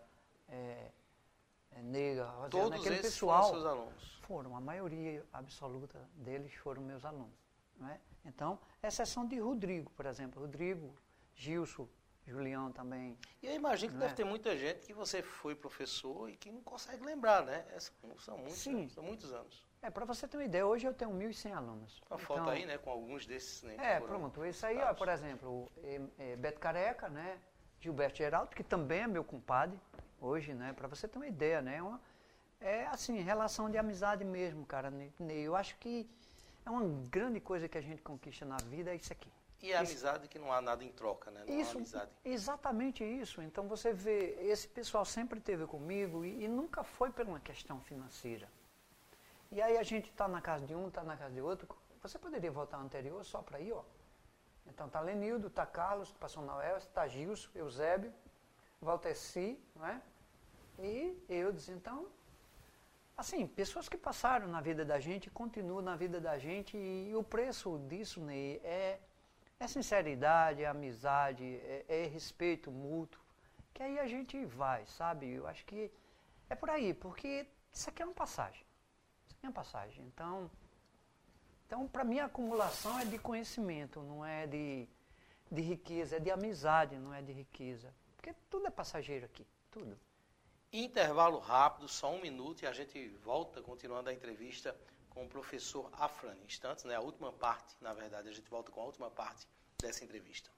Nega, Rosângela, todos aquele esses pessoal foram seus alunos? Foram, a maioria absoluta deles foram meus alunos. Não é? Então, exceção de Rodrigo, por exemplo. Rodrigo, Gilson, Julião também. E eu imagino que deve ter muita gente que você foi professor e que não consegue lembrar, né? São muitos anos. Para você ter uma ideia, hoje eu tenho 1.100 alunos. Uma foto aí, né, com alguns desses. Né, pronto. Esse aí, ó, por exemplo, Beto Careca, né? Gilberto Geraldo, que também é meu compadre hoje, né? Para você ter uma ideia, né? Assim, relação de amizade mesmo, cara. Eu acho que é uma grande coisa que a gente conquista na vida, é isso aqui. E a amizade que não há nada em troca, né? Não há amizade. Exatamente isso. Então você vê, esse pessoal sempre esteve comigo e nunca foi por uma questão financeira. E aí a gente está na casa de um, está na casa de outro. Você poderia voltar ao anterior só para ir, ó. Então tá Lenildo, tá Carlos, que passou na UES, tá Gilson, Eusébio, Valteci, não é? E Eudes, então... Assim, pessoas que passaram na vida da gente, continuam na vida da gente, e o preço disso, Ney, é sinceridade, é amizade, é respeito mútuo, que aí a gente vai, sabe? Eu acho que é por aí, porque isso aqui é uma passagem. Isso aqui é uma passagem. Então para mim, a acumulação é de conhecimento, não é de riqueza, é de amizade, não é de riqueza. Porque tudo é passageiro aqui, tudo. Intervalo rápido, só 1 minuto, e a gente volta, continuando a entrevista com o professor Afrânio. Instantes, né? A última parte, na verdade, a gente volta com a última parte dessa entrevista.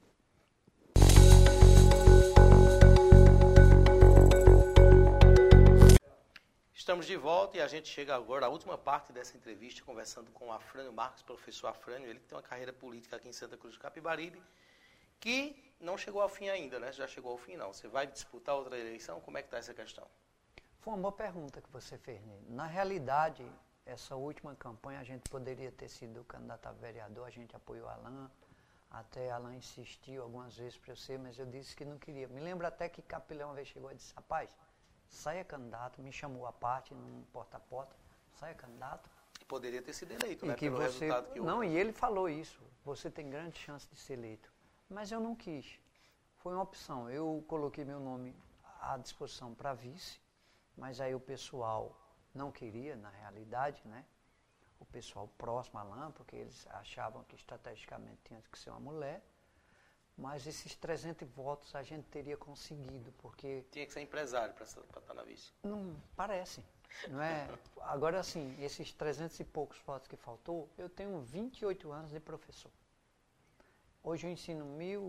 Estamos de volta e a gente chega agora à última parte dessa entrevista, conversando com o Afrânio Marques, professor Afrânio, ele que tem uma carreira política aqui em Santa Cruz do Capibaribe, que não chegou ao fim ainda, né? Já chegou ao fim, não. Você vai disputar outra eleição? Como é que está essa questão? Foi uma boa pergunta que você fez, Ney. Na realidade, essa última campanha, a gente poderia ter sido candidato a vereador, a gente apoiou Alain, até Alain insistiu algumas vezes para eu ser, mas eu disse que não queria. Me lembro até que Capilé uma vez chegou e disse, rapaz, saia candidato, me chamou à parte, num porta-a-porta, saia candidato. E poderia ter sido eleito, né? Pelo resultado que houve. Não, e ele falou isso, você tem grande chance de ser eleito. Mas eu não quis, foi uma opção. Eu coloquei meu nome à disposição para vice, mas aí o pessoal não queria, na realidade, né? O pessoal próximo a Alain, porque eles achavam que estrategicamente tinha que ser uma mulher. Mas esses 300 votos a gente teria conseguido, porque... Tinha que ser empresário para estar na vice. Não, parece, não é? Agora, assim, esses 300 e poucos votos que faltou, eu tenho 28 anos de professor. Hoje eu ensino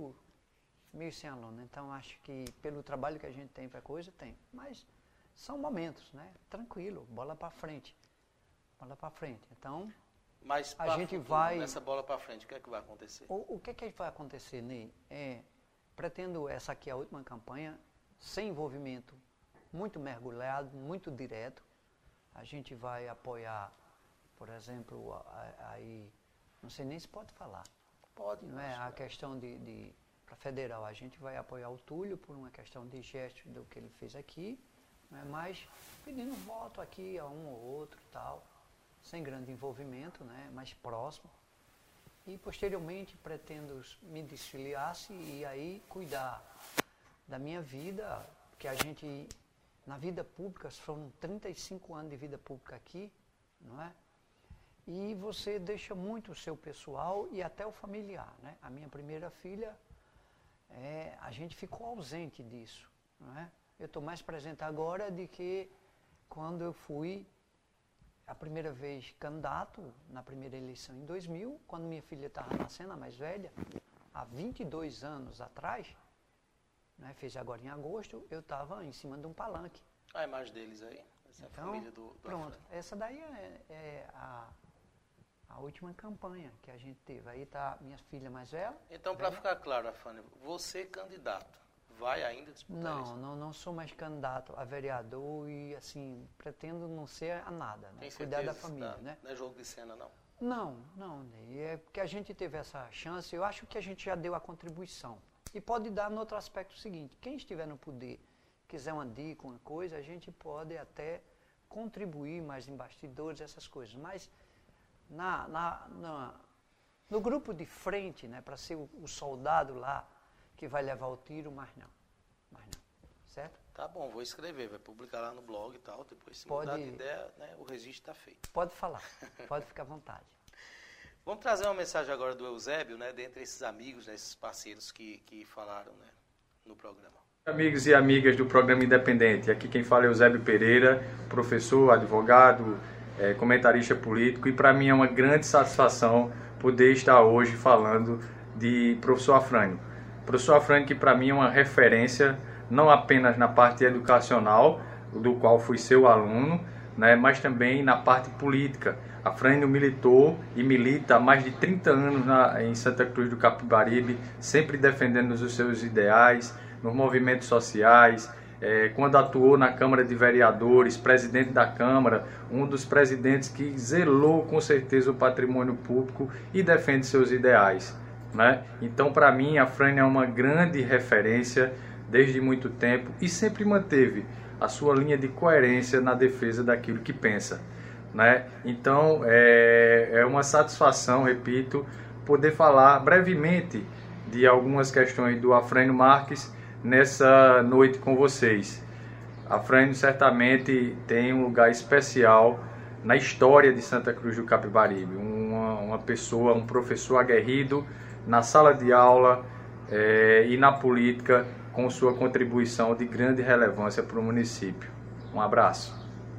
1.100 alunos, então acho que pelo trabalho que a gente tem para coisa, tem. Mas são momentos, né? Tranquilo, bola para frente. Bola para frente. Então... Mas a gente vai... nessa bola para frente, o que é que vai acontecer? O que é que vai acontecer, Ney? Pretendo essa aqui, a última campanha, sem envolvimento, muito mergulhado, muito direto. A gente vai apoiar, por exemplo, aí, não sei nem se pode falar. Pode. Não é? A questão para federal, a gente vai apoiar o Túlio por uma questão de gesto do que ele fez aqui, não é? Mas pedindo voto aqui a um ou outro e tal. Sem grande envolvimento, né, mais próximo. E, posteriormente, pretendo me desfiliar-se e aí cuidar da minha vida, porque a gente, na vida pública, foram 35 anos de vida pública aqui, não é? E você deixa muito o seu pessoal e até o familiar, né? A minha primeira filha, a gente ficou ausente disso, não é? Eu estou mais presente agora do que quando eu fui a primeira vez candidato na primeira eleição em 2000, quando minha filha estava nascendo, a mais velha, há 22 anos atrás, né, fez agora em agosto, eu estava em cima de um palanque. A imagem deles aí, essa então, família do pronto, Afrânio. essa daí é a última campanha que a gente teve. Aí está minha filha mais velha. Então, para ficar claro, Afrânio, você candidato, vai ainda disputar isso? Não sou mais candidato a vereador e, assim, pretendo não ser a nada, né? Tem Cuidar da família, né? Não é jogo de cena, não? Não, Ney. É porque a gente teve essa chance, eu acho que a gente já deu a contribuição. E pode dar no outro aspecto o seguinte, quem estiver no poder, quiser uma dica, uma coisa, a gente pode até contribuir mais em bastidores, essas coisas. Mas no grupo de frente, né, para ser o soldado lá, que vai levar o tiro, mas não, certo? Tá bom, vou escrever, vai publicar lá no blog e tal, depois se pode, mudar de ideia, né, o registro está feito. Pode falar, pode ficar à vontade. Vamos trazer uma mensagem agora do Eusébio, né, dentre esses amigos, né, esses parceiros que falaram, né, no programa. Amigos e amigas do Programa Independente, aqui quem fala é Eusébio Pereira, professor, advogado, comentarista político, e para mim é uma grande satisfação poder estar hoje falando de professor Afrânio. Professor Afrânio, que para mim é uma referência, não apenas na parte educacional, do qual fui seu aluno, né, mas também na parte política. Afrânio militou e milita há mais de 30 anos em Santa Cruz do Capibaribe, sempre defendendo os seus ideais, nos movimentos sociais. Quando atuou na Câmara de Vereadores, presidente da Câmara, um dos presidentes que zelou com certeza o patrimônio público e defende seus ideais, né? Então, para mim, Afrânio é uma grande referência desde muito tempo e sempre manteve a sua linha de coerência na defesa daquilo que pensa, né? Então, é uma satisfação, repito, poder falar brevemente de algumas questões do Afrânio Marques nessa noite com vocês. Afrânio certamente tem um lugar especial na história de Santa Cruz do Capibaribe, uma pessoa, um professor aguerrido na sala de aula e na política, com sua contribuição de grande relevância para o município. Um abraço.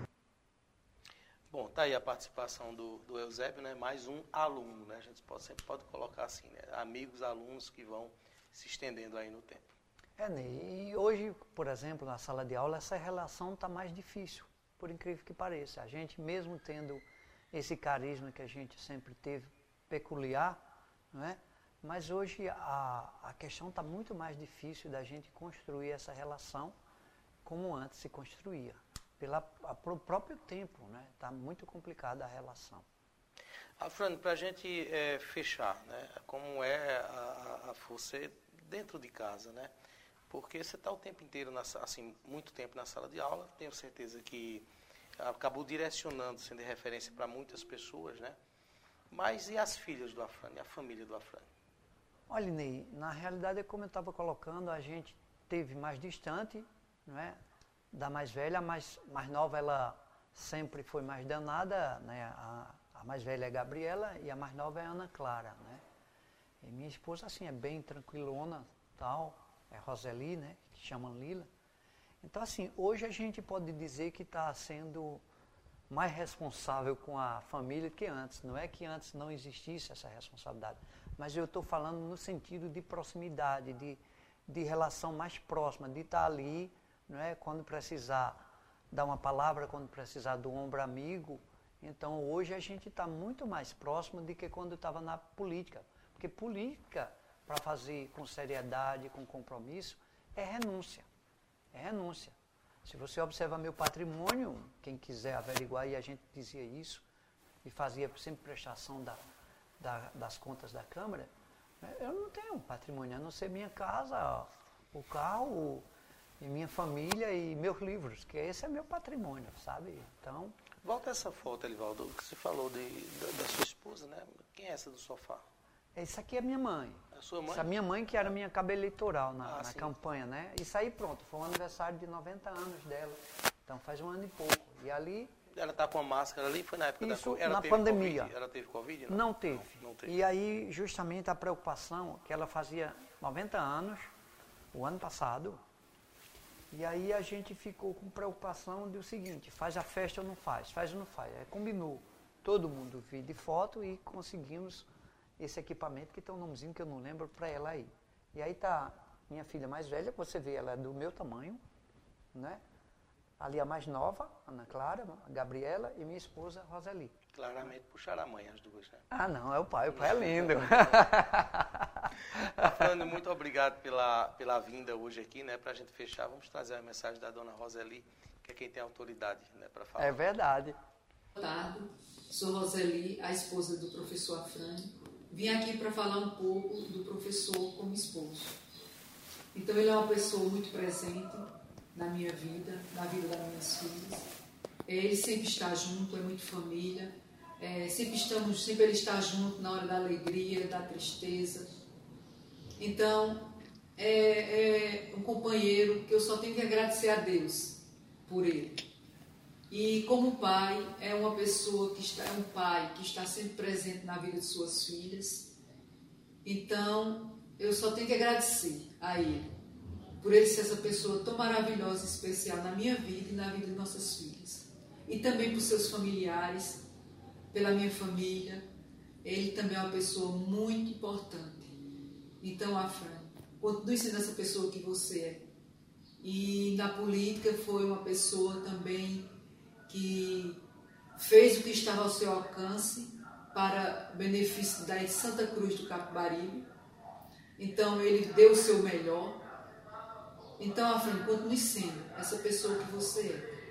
Bom, tá aí a participação do Eusébio, né? Mais um aluno, né? A gente sempre pode colocar assim, né? Amigos, alunos que vão se estendendo aí no tempo. Ney, e hoje, por exemplo, na sala de aula, essa relação está mais difícil, por incrível que pareça. A gente, mesmo tendo esse carisma que a gente sempre teve, peculiar, não é? Mas hoje a questão está muito mais difícil da gente construir essa relação como antes se construía. Pelo próprio tempo, né? Está muito complicada a relação. Afrânio, para a gente fechar, né? Como é você dentro de casa, né? Porque você está o tempo inteiro, assim, muito tempo na sala de aula, tenho certeza que acabou direcionando, sendo de referência para muitas pessoas, né? Mas e as filhas do Afrânio, a família do Afrânio? Olha, Ney, na realidade, como eu estava colocando, a gente teve mais distante, não é? Da mais velha, a mais nova, ela sempre foi mais danada, né? A mais velha é Gabriela e a mais nova é Ana Clara, né? E minha esposa, assim, é bem tranquilona, tal, é Roseli, né? Que chamam Lila. Então, assim, hoje a gente pode dizer que está sendo mais responsável com a família que antes. Não é que antes não existisse essa responsabilidade, mas eu estou falando no sentido de proximidade, de relação mais próxima, de estar ali, não é? Quando precisar dar uma palavra, quando precisar do ombro amigo. Então, hoje a gente está muito mais próximo do que quando estava na política. Porque política, para fazer com seriedade, com compromisso, é renúncia. É renúncia. Se você observa meu patrimônio, quem quiser averiguar, e a gente dizia isso, e fazia sempre prestação das contas da Câmara, eu não tenho patrimônio, a não ser minha casa, o carro, e minha família e meus livros, que esse é meu patrimônio, sabe? Então... Volta essa foto, Elivaldo, que você falou da sua esposa, né? Quem é essa do sofá? Isso aqui é minha mãe. A sua mãe? Essa é minha mãe que era minha cabo eleitoral na sim. campanha, né? Isso aí pronto, foi um aniversário de 90 anos dela. Então faz um ano e pouco. E ali... Ela está com a máscara ali, foi na época isso, ela na teve pandemia. COVID? Ela teve Covid? Não teve. Não teve. E aí, justamente a preocupação, que ela fazia 90 anos, o ano passado, e aí a gente ficou com preocupação do seguinte, faz a festa ou não faz? Faz ou não faz? Aí combinou todo mundo vir de foto e conseguimos esse equipamento, que tem um nomezinho que eu não lembro, para ela aí. E aí tá minha filha mais velha, você vê, ela é do meu tamanho, né? Ali a mais nova, Ana Clara, a Gabriela, e minha esposa, Roseli. Claramente puxaram a mãe, as duas, né? Ah, não, é o pai é lindo. Afrânio, muito obrigado pela vinda hoje aqui, né? Para a gente fechar, vamos trazer a mensagem da dona Roseli, que é quem tem autoridade, né, para falar. É verdade. Boa tarde, sou Roseli, a esposa do professor Afrânio. Vim aqui para falar um pouco do professor como esposo. Então, ele é uma pessoa muito presente na minha vida, na vida das minhas filhas. Ele sempre está junto, é muito família. Sempre ele está junto na hora da alegria, da tristeza. Então, é um companheiro que eu só tenho que agradecer a Deus por ele. E como pai, é um pai que está sempre presente na vida de suas filhas. Então, eu só tenho que agradecer a ele, por ele ser essa pessoa tão maravilhosa e especial na minha vida e na vida de nossas filhas. E também por seus familiares, pela minha família. Ele também é uma pessoa muito importante. Então, Afrânio, continue sendo essa pessoa que você é. E na política foi uma pessoa também que fez o que estava ao seu alcance para o benefício da Santa Cruz do Capibaribe. Então, ele deu o seu melhor. Então, Afrânio, continue sendo essa pessoa que você é.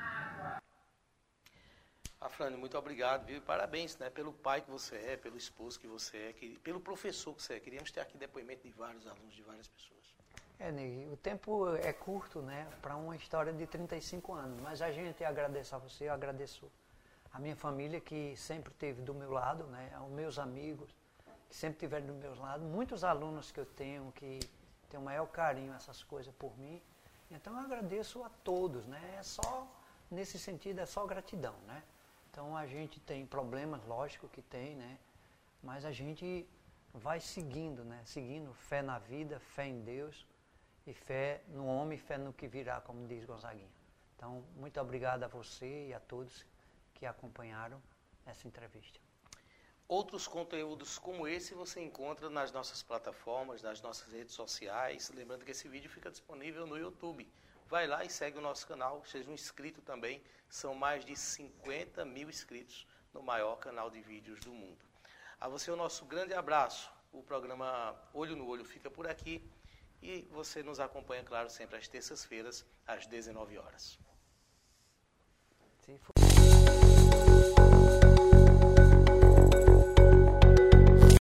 Afrânio, muito obrigado, viu? E parabéns, né, pelo pai que você é, pelo esposo que você é, pelo professor que você é. Queríamos ter aqui depoimento de vários alunos, de várias pessoas. Ney, o tempo é curto, né, para uma história de 35 anos, mas a gente agradece a você, eu agradeço a minha família que sempre esteve do meu lado, né, aos meus amigos que sempre estiveram do meu lado, muitos alunos que eu tenho que têm o maior carinho, essas coisas por mim. Então eu agradeço a todos, né, é só, nesse sentido, é só gratidão, né. Então a gente tem problemas, lógico que tem, né, mas a gente vai seguindo, né, seguindo fé na vida, fé em Deus. E fé no homem, fé no que virá, como diz Gonzaguinha. Então, muito obrigado a você e a todos que acompanharam essa entrevista. Outros conteúdos como esse você encontra nas nossas plataformas, nas nossas redes sociais. Lembrando que esse vídeo fica disponível no YouTube. Vai lá e segue o nosso canal, seja um inscrito também. São mais de 50 mil inscritos no maior canal de vídeos do mundo. A você o nosso grande abraço. O programa Olho no Olho fica por aqui. E você nos acompanha, claro, sempre às terças-feiras, às 19 horas. Se for...